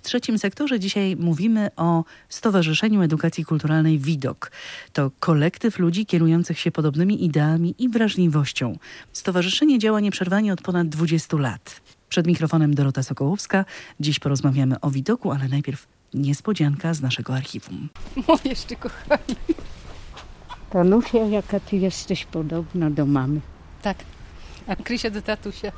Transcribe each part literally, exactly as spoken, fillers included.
trzecim sektorze dzisiaj mówimy o Stowarzyszeniu Edukacji Kulturalnej WIDOK. To kolektyw ludzi kierujących się podobnymi ideami i wrażliwością. Stowarzyszenie działa nieprzerwanie od ponad dwudziestu lat. Przed mikrofonem Dorota Sokołowska. Dziś porozmawiamy o WIDOKu, ale najpierw niespodzianka z naszego archiwum. Mówisz ty, kochani. Tanusia, jaka ty jesteś podobna do mamy. Tak, a Krysia do tatusia.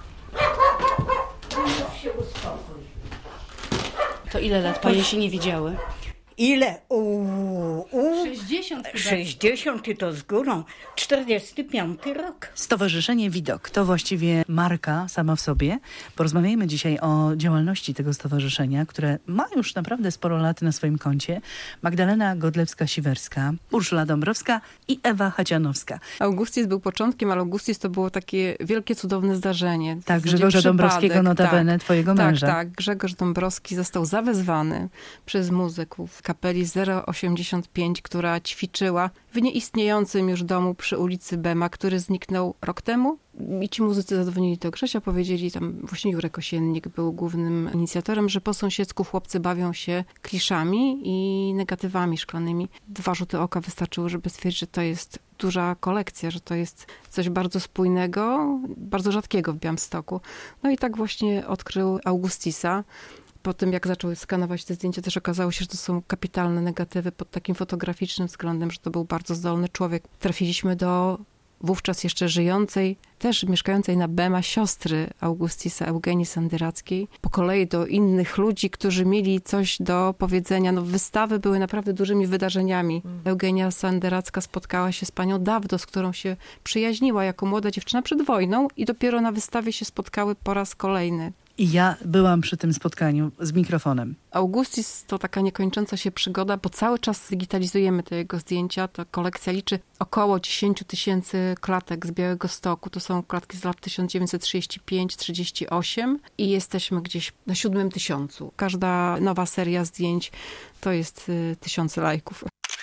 To ile lat panie się nie widziały? Ile? Uuu, uu. sześćdziesiąt chyba. sześćdziesiąt i to z górą. czterdziesty piąty rok. Stowarzyszenie WIDOK to właściwie marka sama w sobie. Porozmawiajmy dzisiaj o działalności tego stowarzyszenia, które ma już naprawdę sporo lat na swoim koncie. Magdalena Godlewska-Siwerska, Urszula Dąbrowska i Ewa Chacianowska. Augustis był początkiem, ale Augustis to było takie wielkie, cudowne zdarzenie. Tak, W zasadzie Grzegorza przypadek, Dąbrowskiego, notabene, tak, twojego tak, męża. Tak, Grzegorz Dąbrowski został zawezwany przez muzyków kapeli zero osiemdziesiąt pięć, która ćwiczyła w nieistniejącym już domu przy ulicy Bema, który zniknął rok temu. I ci muzycy zadzwonili do Grzesia, powiedzieli, tam właśnie Jurek Osiennik był głównym inicjatorem, że po sąsiedzku chłopcy bawią się kliszami i negatywami szklanymi. Dwa rzuty oka wystarczyły, żeby stwierdzić, że to jest duża kolekcja, że to jest coś bardzo spójnego, bardzo rzadkiego w Białymstoku. No i tak właśnie odkrył Augustisa. Po tym, jak zaczął skanować te zdjęcia, też okazało się, że to są kapitalne negatywy pod takim fotograficznym względem, że to był bardzo zdolny człowiek. Trafiliśmy do wówczas jeszcze żyjącej, też mieszkającej na Bema siostry Augustisa, Eugenii Sandyrackiej. Po kolei do innych ludzi, którzy mieli coś do powiedzenia. No, wystawy były naprawdę dużymi wydarzeniami. Mm. Eugenia Sandyracka spotkała się z panią Dawdo, z którą się przyjaźniła jako młoda dziewczyna przed wojną i dopiero na wystawie się spotkały po raz kolejny. I ja byłam przy tym spotkaniu z mikrofonem. Augustis to taka niekończąca się przygoda, bo cały czas digitalizujemy te jego zdjęcia. Ta kolekcja liczy około dziesięć tysięcy klatek z Białegostoku. To są klatki z lat tysiąc dziewięćset trzydziesty piąty trzydziesty osiem i jesteśmy gdzieś na siódmym tysiącu. Każda nowa seria zdjęć to jest y, tysiące lajków.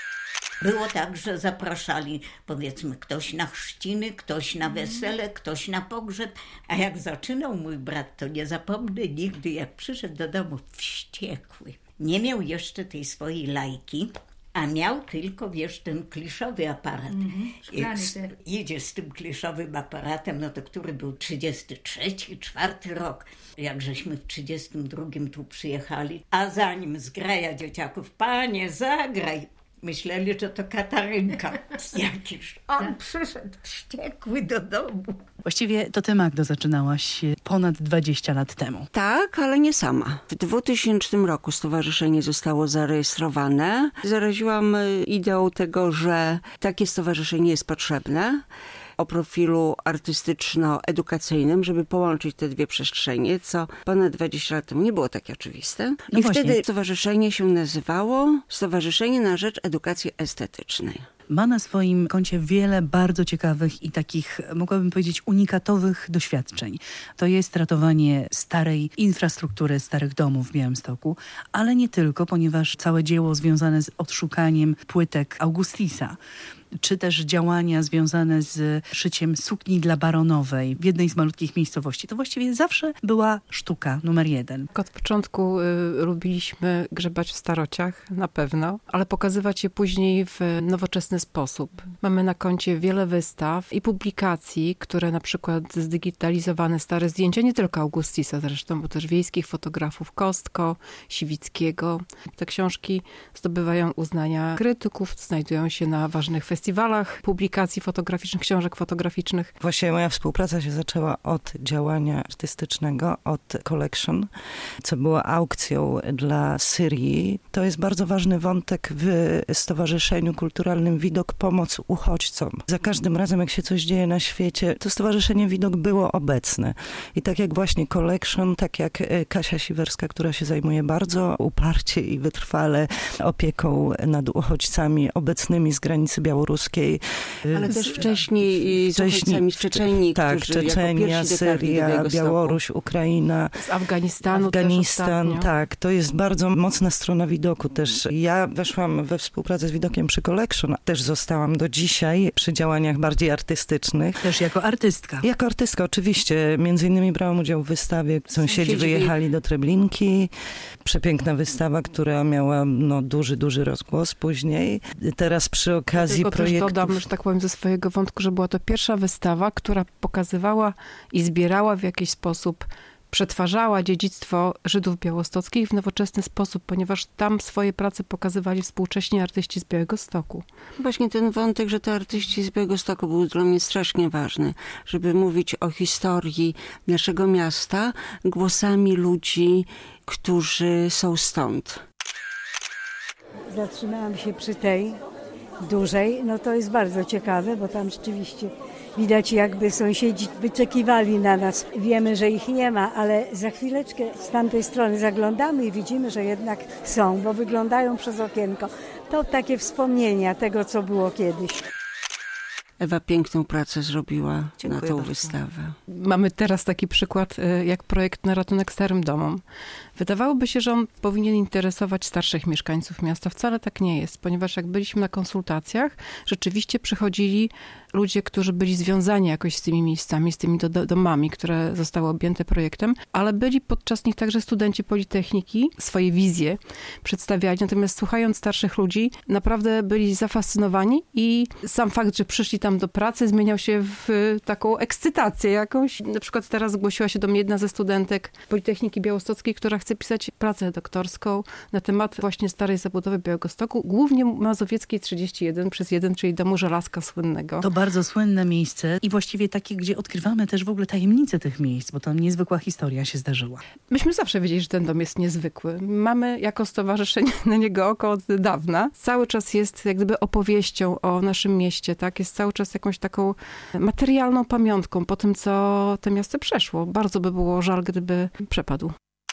Było tak, że zapraszali, powiedzmy, ktoś na chrzciny, ktoś na wesele, ktoś na pogrzeb. A jak zaczynał mój brat, to nie zapomnę nigdy, jak przyszedł do domu wściekły. Nie miał jeszcze tej swojej lajki, a miał tylko, wiesz, ten kliszowy aparat. Mm-hmm. Idzie z tym kliszowym aparatem, no to który był trzydziesty trzeci, czwarty rok. Jak żeśmy w trzydziestym drugim tu przyjechali, a zanim zgraja dzieciaków, panie, zagraj. Myśleli, że to Katarynka jakiś. On przyszedł wściekły do domu. Właściwie to ty, Magdo, zaczynałaś ponad dwadzieścia lat temu. Tak, ale nie sama. W dwutysięcznym roku stowarzyszenie zostało zarejestrowane. Zaraziłam ideą tego, że takie stowarzyszenie jest potrzebne o profilu artystyczno-edukacyjnym, żeby połączyć te dwie przestrzenie, co ponad dwadzieścia lat temu nie było takie oczywiste. No I właśnie. wtedy stowarzyszenie się nazywało Stowarzyszenie na Rzecz Edukacji Estetycznej. Ma na swoim koncie wiele bardzo ciekawych i takich, mogłabym powiedzieć, unikatowych doświadczeń. To jest ratowanie starej infrastruktury, starych domów w Białymstoku, ale nie tylko, ponieważ całe dzieło związane z odszukaniem płytek Augustisa, czy też działania związane z szyciem sukni dla baronowej w jednej z malutkich miejscowości. To właściwie zawsze była sztuka numer jeden. Od początku y, lubiliśmy grzebać w starociach, na pewno, ale pokazywać je później w nowoczesny sposób. Mamy na koncie wiele wystaw i publikacji, które na przykład zdigitalizowane stare zdjęcia, nie tylko Augustisa zresztą, bo też wiejskich fotografów Kostko, Siwickiego. Te książki zdobywają uznania krytyków, znajdują się na ważnych festiwalach publikacji fotograficznych, książek fotograficznych. Właściwie moja współpraca się zaczęła od działania artystycznego, od Collection, co było aukcją dla Syrii. To jest bardzo ważny wątek w Stowarzyszeniu Kulturalnym WIDOK, pomoc uchodźcom. Za każdym razem, jak się coś dzieje na świecie, to Stowarzyszenie WIDOK było obecne. I tak jak właśnie Collection, tak jak Kasia Siwerska, która się zajmuje bardzo uparcie i wytrwale opieką nad uchodźcami obecnymi z granicy białoruskiej, białoruskiej. Ale też wcześniej, z uchodźcami z Czeczenii, tak, którzy Czeczenia, Syria, Białoruś, Ukraina. Z Afganistanu Afganistan, też tak. To jest bardzo mocna strona widoku też. Ja weszłam we współpracę z Widokiem przy Collection. Też zostałam do dzisiaj przy działaniach bardziej artystycznych. Też jako artystka. Jako artystka, oczywiście. Między innymi brałam udział w wystawie. Sąsiedzi, Sąsiedzi wyjechali do Treblinki. Przepiękna wystawa, która miała no, duży, duży rozgłos później. Teraz przy okazji Tylko projektów... też dodam, że tak powiem ze swojego wątku, że była to pierwsza wystawa, która pokazywała i zbierała w jakiś sposób, przetwarzała dziedzictwo Żydów białostockich w nowoczesny sposób, ponieważ tam swoje prace pokazywali współcześni artyści z Białegostoku. Właśnie ten wątek, że to artyści z Białegostoku był dla mnie strasznie ważny, żeby mówić o historii naszego miasta głosami ludzi, którzy są stąd. Zatrzymałam się przy tej dużej, no to jest bardzo ciekawe, bo tam rzeczywiście widać, jakby sąsiedzi wyczekiwali na nas. Wiemy, że ich nie ma, ale za chwileczkę z tamtej strony zaglądamy i widzimy, że jednak są, bo wyglądają przez okienko. To takie wspomnienia tego, co było kiedyś. Ewa piękną pracę zrobiła Dziękuję na tą bardzo. wystawę. Mamy teraz taki przykład jak projekt Na ratunek starym domom. Wydawałoby się, że on powinien interesować starszych mieszkańców miasta. Wcale tak nie jest, ponieważ jak byliśmy na konsultacjach, rzeczywiście przychodzili ludzie, którzy byli związani jakoś z tymi miejscami, z tymi do, do, domami, które zostały objęte projektem, ale byli podczas nich także studenci Politechniki, swoje wizje przedstawiali. Natomiast słuchając starszych ludzi, naprawdę byli zafascynowani i sam fakt, że przyszli tam do pracy, zmieniał się w taką ekscytację jakąś. Na przykład teraz zgłosiła się do mnie jedna ze studentek Politechniki Białostockiej, która chce pisać pracę doktorską na temat właśnie starej zabudowy Białegostoku, głównie Mazowieckiej trzydzieści jeden przez jeden, czyli domu Żelazka słynnego. To bardzo słynne miejsce i właściwie takie, gdzie odkrywamy też w ogóle tajemnice tych miejsc, bo tam niezwykła historia się zdarzyła. Myśmy zawsze wiedzieli, że ten dom jest niezwykły. Mamy jako stowarzyszenie na niego oko od dawna. Cały czas jest jak gdyby opowieścią o naszym mieście, tak? Jest cały czas jakąś taką materialną pamiątką po tym, co to miasto przeszło. Bardzo by było żal, gdyby przepadł.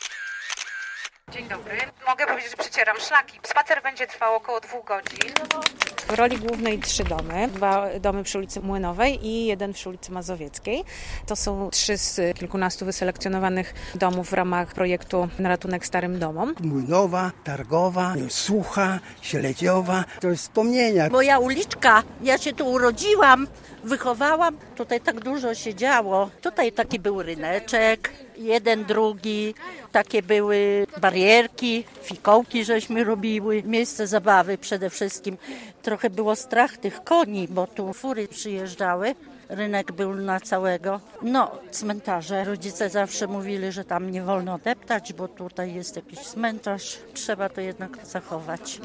Dzień dobry. Mogę powiedzieć, że przecieram szlaki. Spacer będzie trwał około dwóch godzin. W roli głównej trzy domy. Dwa domy przy ulicy Młynowej i jeden przy ulicy Mazowieckiej. To są trzy z kilkunastu wyselekcjonowanych domów w ramach projektu Na ratunek starym domom. Młynowa, Targowa, Sucha, Śledziowa. To jest wspomnienia. Moja uliczka, ja się tu urodziłam, wychowałam. Tutaj tak dużo się działo. Tutaj taki był ryneczek, jeden, drugi. Takie były barierki, fikołki żeśmy robiły. Miejsce zabawy przede wszystkim. Trochę było strach tych koni, bo tu fury przyjeżdżały. Rynek był na całego. No, cmentarze. Rodzice zawsze mówili, że tam nie wolno deptać, bo tutaj jest jakiś cmentarz. Trzeba to jednak zachować.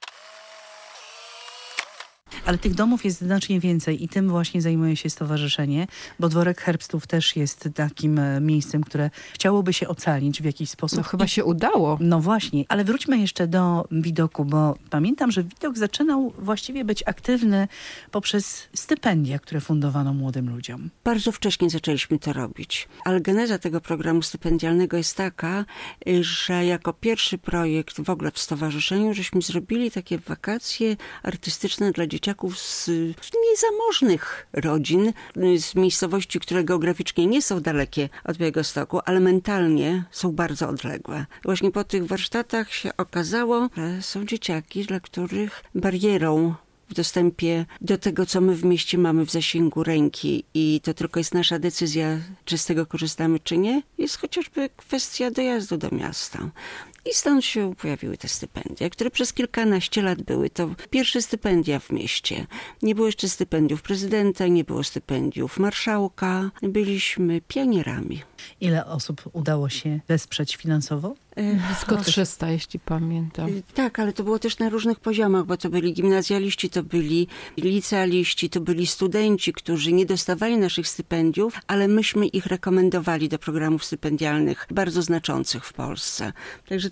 Ale tych domów jest znacznie więcej i tym właśnie zajmuje się stowarzyszenie, bo Dworek Herbstów też jest takim miejscem, które chciałoby się ocalić w jakiś sposób. No chyba się udało. No właśnie, ale wróćmy jeszcze do Widoku, bo pamiętam, że Widok zaczynał właściwie być aktywny poprzez stypendia, które fundowano młodym ludziom. Bardzo wcześnie zaczęliśmy to robić, ale geneza tego programu stypendialnego jest taka, że jako pierwszy projekt w ogóle w stowarzyszeniu, żeśmy zrobili takie wakacje artystyczne dla dzieciaków z niezamożnych rodzin, z miejscowości, które geograficznie nie są dalekie od Białegostoku, ale mentalnie są bardzo odległe. Właśnie po tych warsztatach się okazało, że są dzieciaki, dla których barierą w dostępie do tego, co my w mieście mamy w zasięgu ręki i to tylko jest nasza decyzja, czy z tego korzystamy, czy nie, jest chociażby kwestia dojazdu do miasta. I stąd się pojawiły te stypendia, które przez kilkanaście lat były. To pierwsze stypendia w mieście. Nie było jeszcze stypendiów prezydenta, nie było stypendiów marszałka. Byliśmy pionierami. Ile osób udało się wesprzeć finansowo? Blisko trzysta, jeśli pamiętam. Tak, ale to było też na różnych poziomach, bo to byli gimnazjaliści, to byli licealiści, to byli studenci, którzy nie dostawali naszych stypendiów, ale myśmy ich rekomendowali do programów stypendialnych bardzo znaczących w Polsce. Także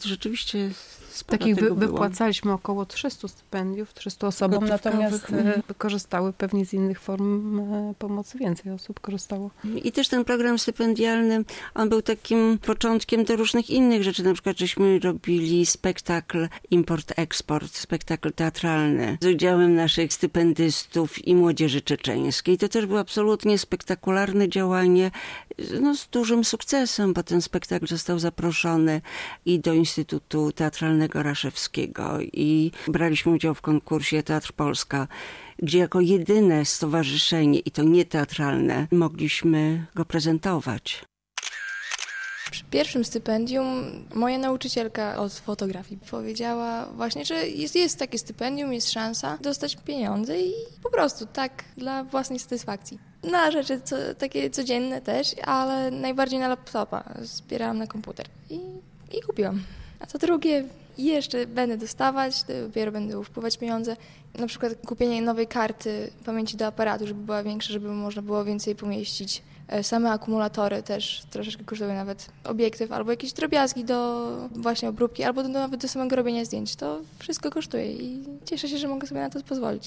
rzeczywiście sporo Takich tego wy, było. wypłacaliśmy około trzysta stypendiów, trzysta osobom, Gotówkowych. natomiast e, korzystały pewnie z innych form e, pomocy, więcej osób korzystało. I też ten program stypendialny, on był takim początkiem do różnych innych rzeczy. Na przykład żeśmy robili spektakl import-eksport, spektakl teatralny z udziałem naszych stypendystów i młodzieży czeczeńskiej. To też było absolutnie spektakularne działanie, no, z dużym sukcesem, bo ten spektakl został zaproszony i do Instytutu Teatralnego Raszewskiego i braliśmy udział w konkursie Teatr Polska, gdzie jako jedyne stowarzyszenie, i to nie teatralne, mogliśmy go prezentować. Przy pierwszym stypendium moja nauczycielka od fotografii powiedziała właśnie, że jest, jest takie stypendium, jest szansa dostać pieniądze i po prostu tak dla własnej satysfakcji. Na rzeczy co, takie codzienne też, ale najbardziej na laptopa. Zbierałam na komputer i, i kupiłam. A co drugie jeszcze będę dostawać, dopiero będą wpływać pieniądze. Na przykład kupienie nowej karty pamięci do aparatu, żeby była większa, żeby można było więcej pomieścić. Same akumulatory też troszeczkę kosztują, nawet obiektyw albo jakieś drobiazgi do właśnie obróbki, albo do, nawet do samego robienia zdjęć. To wszystko kosztuje i cieszę się, że mogę sobie na to pozwolić.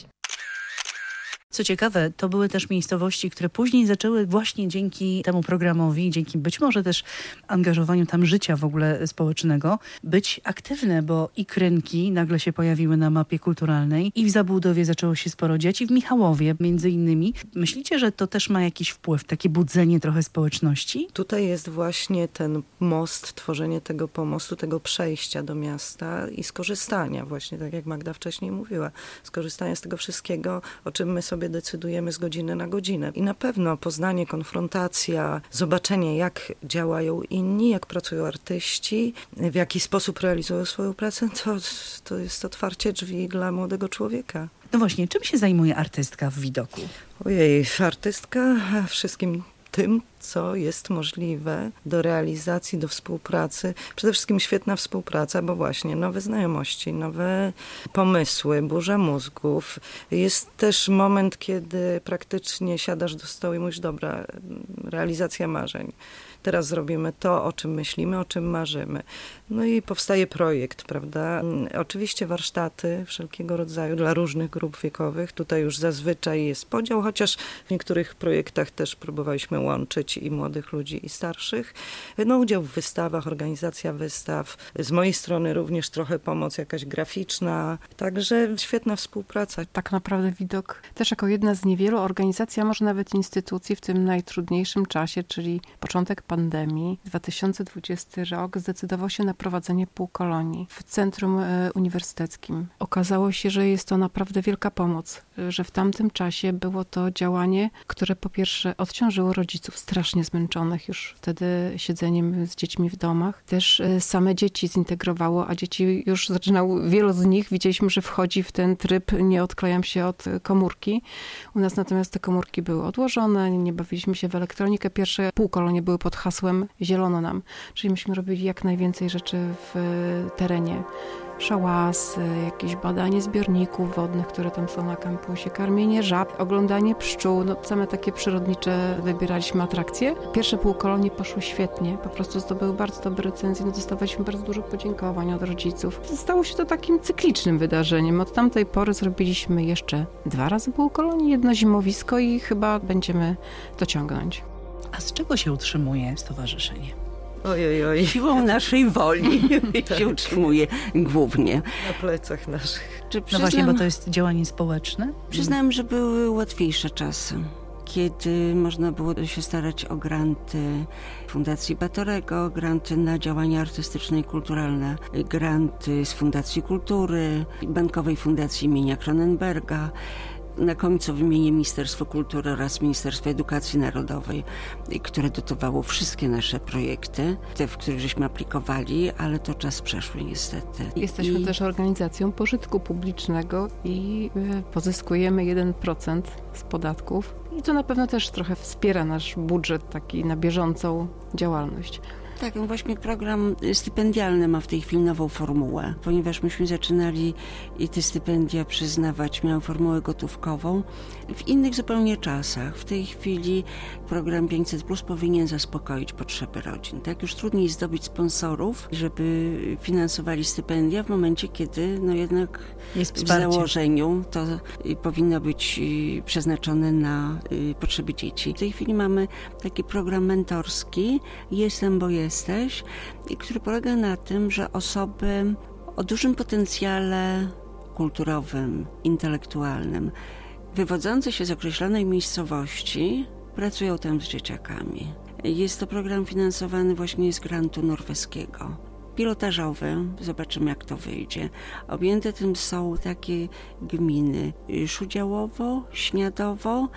Co ciekawe, to były też miejscowości, które później zaczęły właśnie dzięki temu programowi, dzięki być może też angażowaniu tam życia w ogóle społecznego, być aktywne, bo i Krynki nagle się pojawiły na mapie kulturalnej i w Zabłudowie zaczęło się sporo dziać i w Michałowie między innymi. Myślicie, że to też ma jakiś wpływ, takie budzenie trochę społeczności? Tutaj jest właśnie ten most, tworzenie tego pomostu, tego przejścia do miasta i skorzystania właśnie, tak jak Magda wcześniej mówiła, skorzystania z tego wszystkiego, o czym my sobie decydujemy z godziny na godzinę. I na pewno poznanie, konfrontacja, zobaczenie, jak działają inni, jak pracują artyści, w jaki sposób realizują swoją pracę, to, to jest otwarcie drzwi dla młodego człowieka. No właśnie, czym się zajmuje artystka w Widoku? Ojej, artystka wszystkim tym, co jest możliwe do realizacji, do współpracy. Przede wszystkim świetna współpraca, bo właśnie nowe znajomości, nowe pomysły, burza mózgów. Jest też moment, kiedy praktycznie siadasz do stołu i mówisz, dobra, realizacja marzeń. Teraz zrobimy to, o czym myślimy, o czym marzymy. No i powstaje projekt, prawda? Oczywiście warsztaty wszelkiego rodzaju dla różnych grup wiekowych. Tutaj już zazwyczaj jest podział, chociaż w niektórych projektach też próbowaliśmy łączyć i młodych ludzi, i starszych. No, udział w wystawach, organizacja wystaw. Z mojej strony również trochę pomoc jakaś graficzna. Także świetna współpraca. Tak naprawdę Widok też jako jedna z niewielu organizacji, a może nawet instytucji w tym najtrudniejszym czasie, czyli początek pandemii, dwa tysiące dwudziesty rok, zdecydował się na prowadzenie półkolonii w centrum uniwersyteckim. Okazało się, że jest to naprawdę wielka pomoc, że w tamtym czasie było to działanie, które po pierwsze odciążyło rodziców strasznie zmęczonych już wtedy siedzeniem z dziećmi w domach. Też same dzieci zintegrowało, a dzieci już zaczynało, wielu z nich widzieliśmy, że wchodzi w ten tryb nie odklejam się od komórki. U nas natomiast te komórki były odłożone, nie bawiliśmy się w elektronikę. Pierwsze półkolonie były pod hasłem zielono nam, czyli myśmy robili jak najwięcej rzeczy w terenie. Szałasy, jakieś badanie zbiorników wodnych, które tam są na kampusie, karmienie żab, oglądanie pszczół, no same takie przyrodnicze wybieraliśmy atrakcje. Pierwsze półkolonie poszły świetnie, po prostu zdobyły bardzo dobre recenzje, no dostawaliśmy bardzo dużo podziękowań od rodziców. Stało się to takim cyklicznym wydarzeniem. Od tamtej pory zrobiliśmy jeszcze dwa razy półkolonie, jedno zimowisko i chyba będziemy to ciągnąć. A z czego się utrzymuje stowarzyszenie? Oj, oj, oj. Siłą naszej woli się utrzymuje głównie. Na plecach naszych. Czy No przyznam, właśnie, bo to jest działanie społeczne? Przyznam, że były łatwiejsze czasy, kiedy można było się starać o granty Fundacji Batorego, granty na działania artystyczne i kulturalne, granty z Fundacji Kultury, Bankowej Fundacji imienia Cronenberga. Na końcu wymienię Ministerstwo Kultury oraz Ministerstwo Edukacji Narodowej, które dotowało wszystkie nasze projekty, te, w których żeśmy aplikowali, ale to czas przeszły niestety. Jesteśmy I... też organizacją pożytku publicznego i pozyskujemy jeden procent z podatków. I to na pewno też trochę wspiera nasz budżet taki na bieżącą działalność. Tak, no właśnie program stypendialny ma w tej chwili nową formułę, ponieważ myśmy zaczynali i te stypendia przyznawać, miał formułę gotówkową w innych zupełnie czasach. W tej chwili program pięćset plus powinien zaspokoić potrzeby rodzin. Tak, już trudniej zdobyć sponsorów, żeby finansowali stypendia w momencie, kiedy no jednak jest w założeniu to powinno być przeznaczone na potrzeby dzieci. W tej chwili mamy taki program mentorski Jestem, bo jesteś, który polega na tym, że osoby o dużym potencjale kulturowym, intelektualnym, wywodzące się z określonej miejscowości, pracują tam z dzieciakami. Jest to program finansowany właśnie z grantu norweskiego. Pilotażowy, zobaczymy jak to wyjdzie. Objęte tym są takie gminy Szudziałowo, Śniadowo,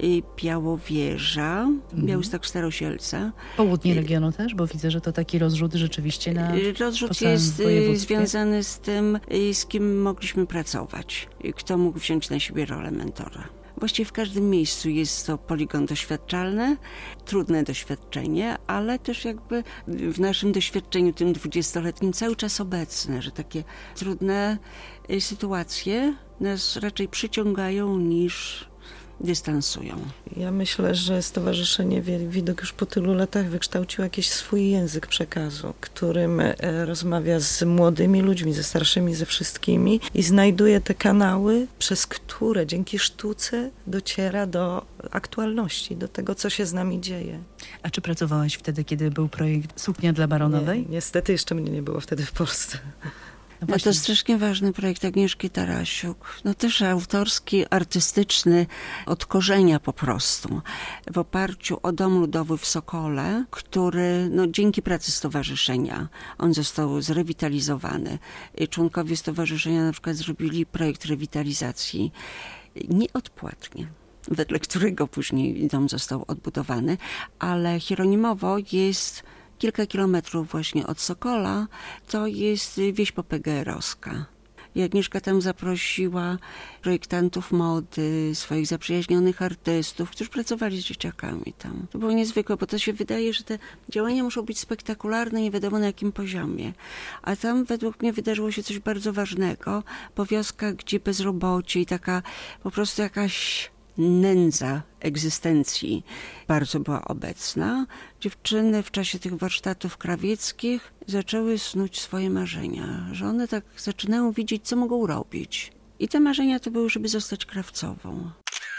Białowieża, mhm. Białystok Starosielce. Południe regionu też, bo widzę, że to taki rozrzut rzeczywiście na Rozrzut jest związany z tym, z kim mogliśmy pracować, kto mógł wziąć na siebie rolę mentora. Właściwie w każdym miejscu jest to poligon doświadczalny, trudne doświadczenie, ale też jakby w naszym doświadczeniu tym dwudziestoletnim cały czas obecne, że takie trudne sytuacje nas raczej przyciągają niż dystansują. Ja myślę, że Stowarzyszenie Widok już po tylu latach wykształciło jakiś swój język przekazu, którym rozmawia z młodymi ludźmi, ze starszymi, ze wszystkimi i znajduje te kanały, przez które dzięki sztuce dociera do aktualności, do tego, co się z nami dzieje. A czy pracowałaś wtedy, kiedy był projekt Suknia dla Baronowej? Nie, niestety jeszcze mnie nie było wtedy w Polsce. No, no to strasznie ważny projekt Agnieszki Tarasiuk. No też autorski, artystyczny, od korzenia po prostu. W oparciu o Dom Ludowy w Sokole, który no, dzięki pracy stowarzyszenia, on został zrewitalizowany. Członkowie stowarzyszenia na przykład zrobili projekt rewitalizacji nieodpłatnie, wedle którego później dom został odbudowany, ale Hieronimowo jest kilka kilometrów właśnie od Sokola, to jest wieś popegeerowska. I Agnieszka tam zaprosiła projektantów mody, swoich zaprzyjaźnionych artystów, którzy pracowali z dzieciakami tam. To było niezwykłe, bo to się wydaje, że te działania muszą być spektakularne, nie wiadomo na jakim poziomie. A tam według mnie wydarzyło się coś bardzo ważnego, bo wioska, gdzie bezrobocie i taka po prostu jakaś nędza egzystencji bardzo była obecna. Dziewczyny w czasie tych warsztatów krawieckich zaczęły snuć swoje marzenia, że one tak zaczynają widzieć, co mogą robić. I te marzenia to były, żeby zostać krawcową.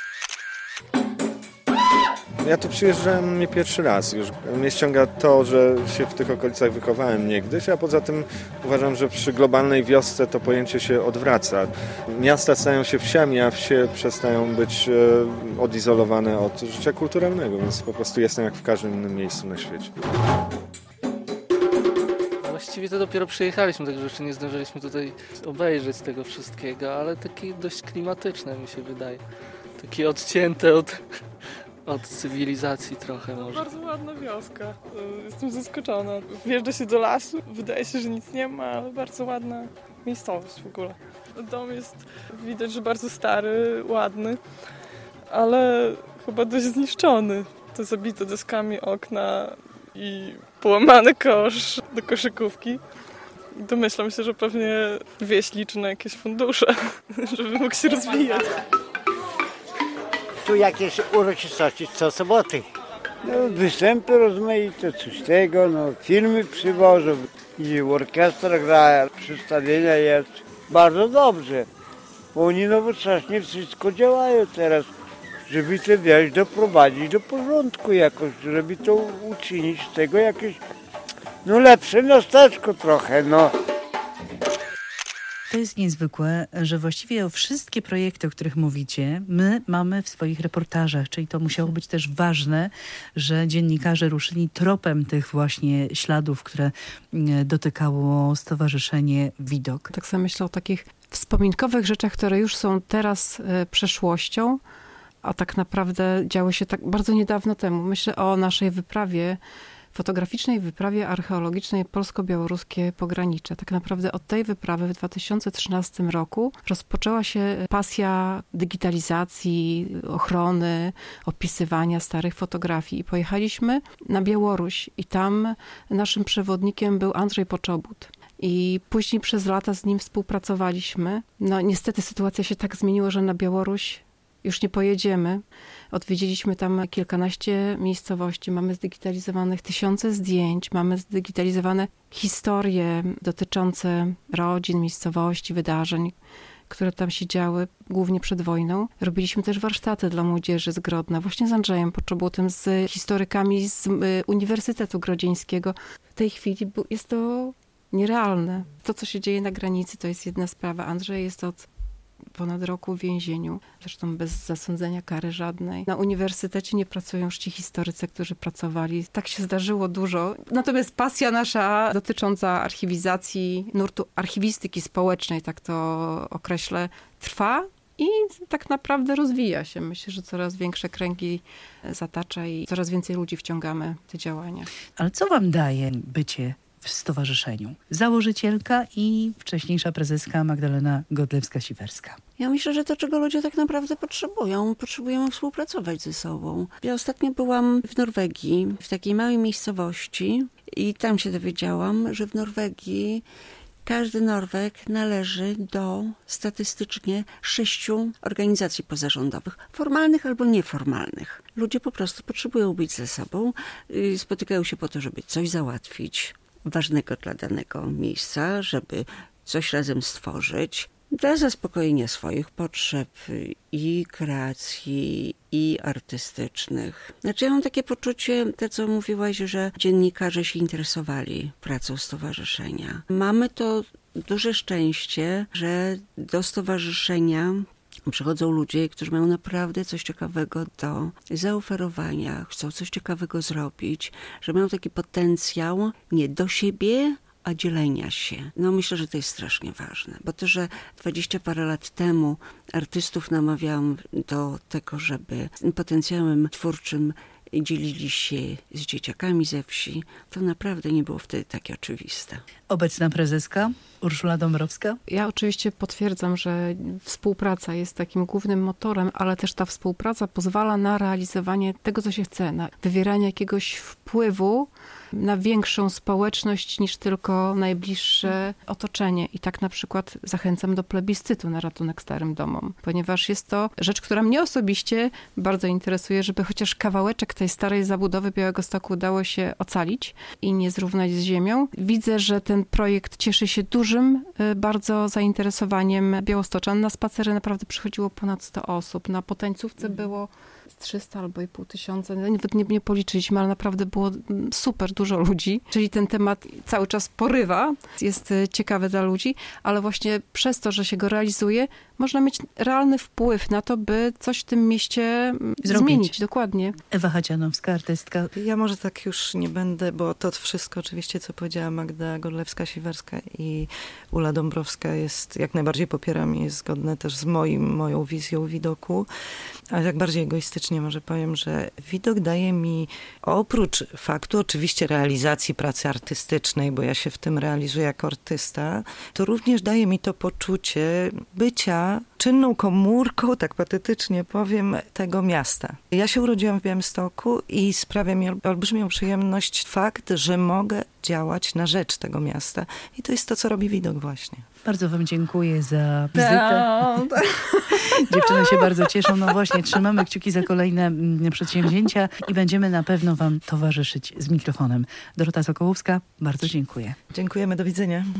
Ja tu przyjeżdżałem nie pierwszy raz już. Mnie ściąga to, że się w tych okolicach wychowałem niegdyś, a poza tym uważam, że przy globalnej wiosce to pojęcie się odwraca. Miasta stają się wsiami, a wsie przestają być odizolowane od życia kulturalnego, więc po prostu jestem jak w każdym innym miejscu na świecie. Właściwie to dopiero przyjechaliśmy, także jeszcze nie zdążyliśmy tutaj obejrzeć tego wszystkiego, ale takie dość klimatyczne mi się wydaje. Takie odcięte od... Od cywilizacji trochę może. Bardzo ładna wioska. Jestem zaskoczona. Wjeżdża się do lasu, wydaje się, że nic nie ma, ale bardzo ładna miejscowość w ogóle. Dom jest, widać, że bardzo stary, ładny, ale chyba dość zniszczony. To zabite deskami okna i połamany kosz do koszykówki. Domyślam się, że pewnie wieś liczy na jakieś fundusze, żeby mógł się rozwijać. Tu jakieś uroczystości co soboty. No, występy rozmaite, coś tego, no, filmy przywożą. I orkiestra gra, przedstawienia jest. Bardzo dobrze, bo oni nowocześnie wszystko działają teraz, żeby tę wieś doprowadzić do porządku jakoś, żeby to uczynić z tego jakieś, no, lepsze miasteczko trochę, no. To jest niezwykłe, że właściwie o wszystkie projekty, o których mówicie, my mamy w swoich reportażach, czyli to musiało być też ważne, że dziennikarze ruszyli tropem tych właśnie śladów, które dotykało Stowarzyszenie Widok. Tak sobie myślę o takich wspominkowych rzeczach, które już są teraz przeszłością, a tak naprawdę działy się tak bardzo niedawno temu. Myślę o naszej wyprawie fotograficznej wyprawie archeologicznej polsko-białoruskie pogranicze. Tak naprawdę od tej wyprawy w dwa tysiące trzynastym roku rozpoczęła się pasja digitalizacji, ochrony, opisywania starych fotografii. I pojechaliśmy na Białoruś i tam naszym przewodnikiem był Andrzej Poczobut. I później przez lata z nim współpracowaliśmy. No niestety sytuacja się tak zmieniła, że na Białoruś już nie pojedziemy. Odwiedziliśmy tam kilkanaście miejscowości. Mamy zdigitalizowanych tysiące zdjęć, mamy zdigitalizowane historie dotyczące rodzin, miejscowości, wydarzeń, które tam się działy, głównie przed wojną. Robiliśmy też warsztaty dla młodzieży z Grodna, właśnie z Andrzejem Poczobutem, z historykami z Uniwersytetu Grodzieńskiego. W tej chwili jest to nierealne. To, co się dzieje na granicy, to jest jedna sprawa. Andrzej jest od ponad roku w więzieniu, zresztą bez zasądzenia kary żadnej. Na uniwersytecie nie pracują już ci historycy, którzy pracowali. Tak się zdarzyło dużo. Natomiast pasja nasza dotycząca archiwizacji, nurtu archiwistyki społecznej, tak to określę, trwa i tak naprawdę rozwija się. Myślę, że coraz większe kręgi zatacza i coraz więcej ludzi wciągamy w te działania. Ale co wam daje bycie w stowarzyszeniu? Założycielka i wcześniejsza prezeska Magdalena Godlewska-Siwerska. Ja myślę, że to, czego ludzie tak naprawdę potrzebują. Potrzebują współpracować ze sobą. Ja ostatnio byłam w Norwegii, w takiej małej miejscowości i tam się dowiedziałam, że w Norwegii każdy Norweg należy do statystycznie sześciu organizacji pozarządowych, formalnych albo nieformalnych. Ludzie po prostu potrzebują być ze sobą, spotykają się po to, żeby coś załatwić ważnego dla danego miejsca, żeby coś razem stworzyć dla zaspokojenia swoich potrzeb i kreacji, i artystycznych. Znaczy ja mam takie poczucie, to co mówiłaś, że dziennikarze się interesowali pracą stowarzyszenia. Mamy to duże szczęście, że do stowarzyszenia przychodzą ludzie, którzy mają naprawdę coś ciekawego do zaoferowania, chcą coś ciekawego zrobić, że mają taki potencjał nie do siebie, a dzielenia się. No myślę, że to jest strasznie ważne, bo to, że dwadzieścia parę lat temu artystów namawiałam do tego, żeby potencjałem twórczym dzielili się z dzieciakami ze wsi, to naprawdę nie było wtedy takie oczywiste. Obecna prezeska Urszula Dąbrowska? Ja oczywiście potwierdzam, że współpraca jest takim głównym motorem, ale też ta współpraca pozwala na realizowanie tego, co się chce, na wywieranie jakiegoś wpływu na większą społeczność niż tylko najbliższe otoczenie. I tak na przykład zachęcam do plebiscytu na ratunek starym domom, ponieważ jest to rzecz, która mnie osobiście bardzo interesuje, żeby chociaż kawałeczek tej starej zabudowy Białegostoku udało się ocalić i nie zrównać z ziemią. Widzę, że ten projekt cieszy się dużym bardzo zainteresowaniem białostoczan. Na spacery naprawdę przychodziło ponad sto osób. Na potańcówce było trzysta albo i pół tysiąca, nawet nie, nie policzyliśmy, ale naprawdę było super dużo ludzi. Czyli ten temat cały czas porywa, jest ciekawy dla ludzi, ale właśnie przez to, że się go realizuje, można mieć realny wpływ na to, by coś w tym mieście Zrobić. zmienić. Dokładnie. Ewa Hacianowska, artystka. Ja może tak już nie będę, bo to wszystko oczywiście, co powiedziała Magda Godlewska-Siwerska i Ula Dąbrowska jest, jak najbardziej popieram i jest zgodne też z moim, moją wizją widoku. Ale tak bardziej egoistycznie może powiem, że widok daje mi oprócz faktu oczywiście realizacji pracy artystycznej, bo ja się w tym realizuję jako artysta, to również daje mi to poczucie bycia czynną komórką, tak patetycznie powiem, tego miasta. Ja się urodziłam w Białymstoku i sprawia mi olbrzymią przyjemność fakt, że mogę działać na rzecz tego miasta. I to jest to, co robi widok właśnie. Bardzo wam dziękuję za wizytę. Dziewczyny się bardzo cieszą. No właśnie, trzymamy kciuki za kolejne przedsięwzięcia i będziemy na pewno wam towarzyszyć z mikrofonem. Dorota Sokołowska, bardzo dziękuję. Dziękujemy, do widzenia.